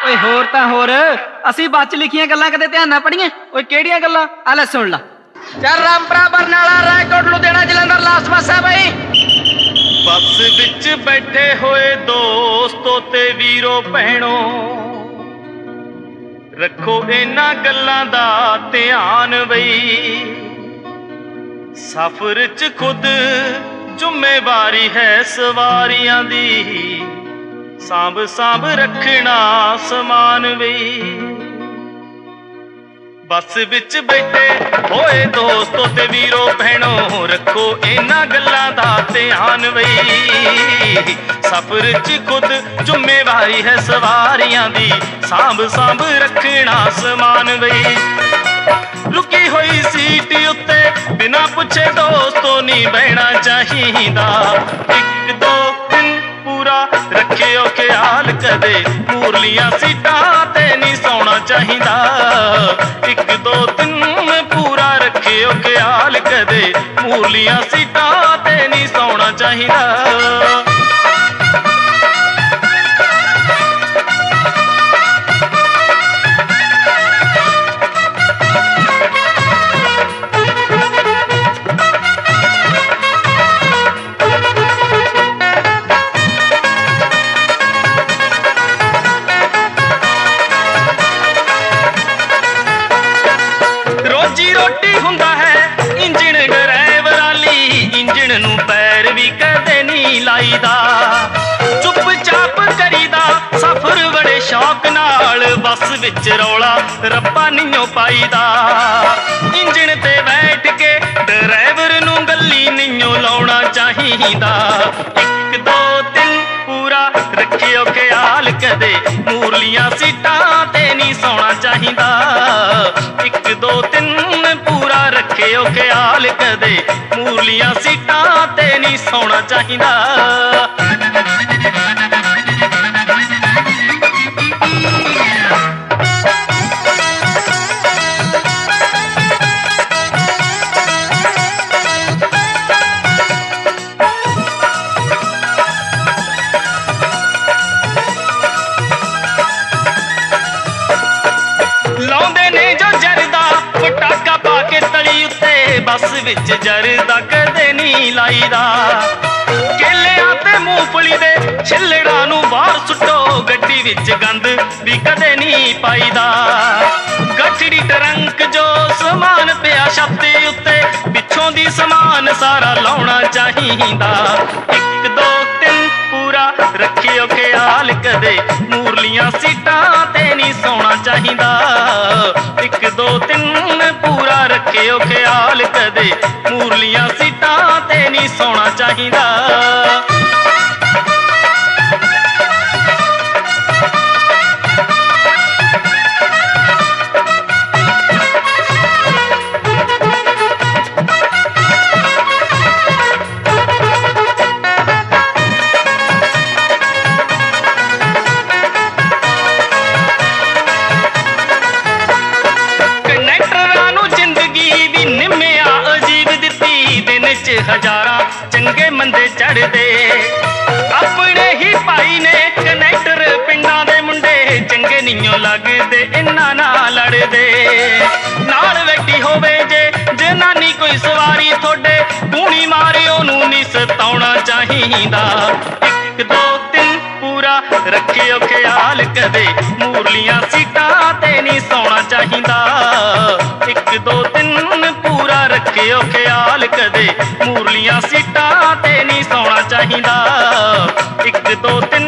ਓਏ ਹੋਰ ਤਾਂ ਹੋਰ ਅਸੀਂ ਬਾਅਦ ਚ ਲਿਖੀਆਂ ਗੱਲਾਂ ਕਦੇ ਧਿਆਨ ਨਾ ਪੜੀਆਂ। ਓਏ ਕਿਹੜੀਆਂ ਗੱਲਾਂ? ਆ ਲੈ ਸੁਣ ਲਾ। ਚੱਲ ਰਾਮਪੁਰਾ, ਬਰਨਾਲਾ, ਰਾਏਕੋਟ, ਲੁਧਿਆਣਾ, ਜਲੰਧਰ, ਲਾਸਟ ਬੱਸ ਆ ਬਈ। ਬੱਸ ਵਿੱਚ ਬੈਠੇ ਹੋਏ ਦੋਸਤੋ ਤੇ ਵੀਰੋ ਭੈਣੋ, ਰੱਖੋ ਇਹਨਾਂ ਗੱਲਾਂ ਦਾ ਧਿਆਨ ਬਈ। ਸਫ਼ਰ 'ਚ ਖੁਦ ਜ਼ਿੰਮੇਵਾਰੀ ਹੈ ਸਵਾਰੀਆਂ ਦੀ, ਸਾਂਭ ਸਾਂਭ ਰੱਖਣਾ ਸਮਾਨ ਬਈ। ਬੱਸ ਵਿੱਚ ਬੈਠੇ ਹੋਏ ਦੋਸਤੋ ਤੇ ਵੀਰੋ ਭੈਣੋ, ਰੱਖੋ ਇਹਨਾਂ ਗੱਲਾਂ ਦਾ ਧਿਆਨ ਬਈ। ਸਫ਼ਰ 'ਚ ਖੁਦ ਜ਼ਿੰਮੇਵਾਰੀ ਹੈ ਸਵਾਰੀਆਂ ਦੀ, ਸਾਂਭ ਸਾਂਭ ਰੱਖਣਾ ਸਮਾਨ ਬਈ। ਰੁਕੀ ਹੋਈ ਸੀਟ ਉੱਤੇ ਬਿਨਾਂ ਪੁੱਛੇ ਦੋਸਤੋ ਨਹੀਂ ਬਹਿਣਾ ਚਾਹੀਦਾ। 1 2 3 ਪੂਰਾ ਰੱਖਿਓ ਖਿਆਲ, ਕਦੇ ਮੂਰਲੀਆਂ ਸੀਟਾਂ ਤੇ ਨਹੀਂ ਸੌਣਾ ਚਾਹੀਦਾ। 1 2 3 ਪੂਰਾ ਰੱਖਿਓ ਖਿਆਲ, ਕਦੇ ਮੂਰਲੀਆਂ ਸੀਟਾਂ ਤੇ ਨਹੀਂ ਸੌਣਾ ਚਾਹੀਦਾ। ਰੋਜੀ ਰੋਟੀ ਹੁੰਦਾ ਹੈ ਇੰਜਣ ਡਰਾਈਵਰਾਂ ਲਈ, ਇੰਜਣ ਨੂੰ ਪੈਰ ਵੀ ਕਦੇ ਨਹੀਂ ਲਾਈਦਾ। ਚੁੱਪ ਚਾਪ ਕਰੀਦਾ ਸਫ਼ਰ ਬੜੇ ਸ਼ੌਕ ਨਾਲ, ਬੱਸ ਵਿੱਚ ਰੌਲਾ ਰੱਪਾ ਨਹੀਂ ਪਾਈਦਾ। ਇੰਜਣ ਤੇ ਬੈਠ ਕੇ ਡਰਾਈਵਰ ਨੂੰ ਗੱਲੀ ਨਹੀਂ ਲਾਉਣਾ ਚਾਹੀਦਾ। 1 2 3 ਪੂਰਾ ਰੱਖਿਓ ਖਿਆਲ, ਕਦੇ ਮੂਰਲੀਆਂ ਸੀਟਾਂ ਤੇ ਨਹੀਂ ਸੌਣਾ ਚਾਹੀਦਾ। 1 2 3 ਪੂਰਾ ਰੱਖਿਓ ਖਿਆਲ, ਕਦੇ ਮੂਰਲੀਆਂ ਸੀਟਾਂ ਤੇ ਨਹੀਂ ਸੌਣਾ ਚਾਹੀਦਾ। ਲਾਉਂਦੇ ਨੇ ਜੋ ਜਰਦਾ ਪਟਾਕਾ ਪਾ ਕੇ ਤਲੀ ਉੱਤੇ, ਬੱਸ ਵਿੱਚ ਜਰਦਾ ਕਦੇ ਨਹੀਂ ਲਾਈਦਾ। ਕੇਲਿਆਂ ਤੇ ਮੂੰਗਫਲੀ ਦੇ ਛਿੱਲੜਾਂ ਨੂੰ ਬਾਹਰ ਸੁੱਟੋ, ਗੱਡੀ ਵਿੱਚ ਗੰਦ ਵੀ ਕਦੇ ਨਹੀਂ ਪਾਈਦਾ। ਗੱਠੜੀ ਟਰੰਕ ਜੋ ਸਮਾਨ ਪਿਆ ਛੱਤ ਉੱਤੇ, ਪਿੱਛੋਂ ਦੀ ਸਮਾਨ ਸਾਰਾ ਲਾਉਣਾ ਚਾਹੀਦਾ। 1 2 3 ਪੂਰਾ ਰੱਖਿਓ ਖਿਆਲ, ਕਦੇ ਮੂਰਲੀਆਂ ਸੀਟਾਂ ਤੇ ਨਹੀਂ ਸੌਣਾ ਚਾਹੀਦਾ। 1 2 3 ਪੂਰਾ ਰੱਖਿਓ ਖਿਆਲ, ਕਦੇ ਮੂਰਲੀਆਂ ਸੀਟਾਂ ਤੇ ਨਹੀਂ ਸੌਣਾ ਚਾਹੀਦਾ। ਹਜ਼ਾਰਾਂ ਚੰਗੇ ਮੰਦੇ ਚੜਦੇ, ਆਪਣੇ ਹੀ ਭਾਈ ਨੇ ਕਨੈਕਟਰ ਪਿੰਡਾਂ ਦੇ ਮੁੰਡੇ, ਚੰਗੇ ਨਹੀਂ ਲੱਗਦੇ ਇਹਨਾਂ ਨਾਲ ਲੜਦੇ। ਨਾਲ ਬੈਠੀ ਹੋਵੇ ਜੇ ਜਨਾਨੀ ਕੋਈ ਸਵਾਰੀ ਤੁਹਾਡੇ, ਗੂਣੀ ਮਾਰੇ ਉਹਨੂੰ ਨਹੀਂ ਸਤਾਉਣਾ ਚਾਹੀਦਾ। 1 2 3 ਪੂਰਾ ਰੱਖਿਓ ਖਿਆਲ, ਕਦੇ ਮੂਰਲੀਆਂ ਸੀਟਾਂ ਤੇ ਨਹੀਂ ਸੌਣਾ ਚਾਹੀਦਾ। 1 2 3 ਪੂਰਾ ਰੱਖਿਓ ਖਿਆਲ, ਕਦੇ ਮੂਰਲੀਆਂ ਸੀਟਾਂ ਤੇ ਨਹੀਂ ਸੌਣਾ ਚਾਹੀਦਾ। 1 2 3